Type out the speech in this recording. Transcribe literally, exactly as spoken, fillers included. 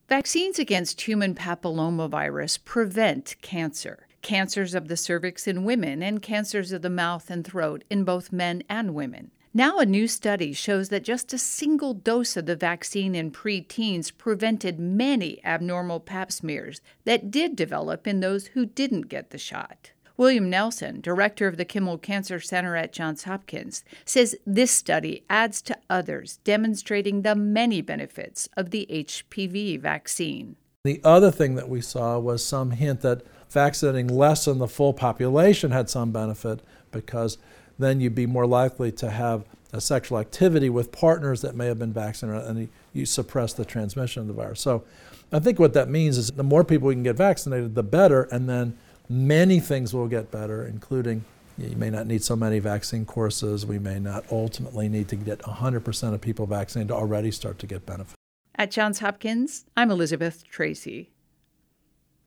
Vaccines against human papillomavirus prevent cancer. Cancers of the cervix in women and cancers of the mouth and throat in both men and women. Now a new study shows that just a single dose of the vaccine in preteens prevented many abnormal pap smears that did develop in those who didn't get the shot. William Nelson, director of the Kimmel Cancer Center at Johns Hopkins, says this study adds to others, demonstrating the many benefits of the H P V vaccine. The other thing that we saw was some hint that vaccinating less than the full population had some benefit, because then you'd be more likely to have a sexual activity with partners that may have been vaccinated, and you suppress the transmission of the virus. So I think what that means is the more people we can get vaccinated, the better, and then many things will get better, including you may not need so many vaccine courses. We may not ultimately need to get one hundred percent of people vaccinated to already start to get benefit. At Johns Hopkins, I'm Elizabeth Tracy.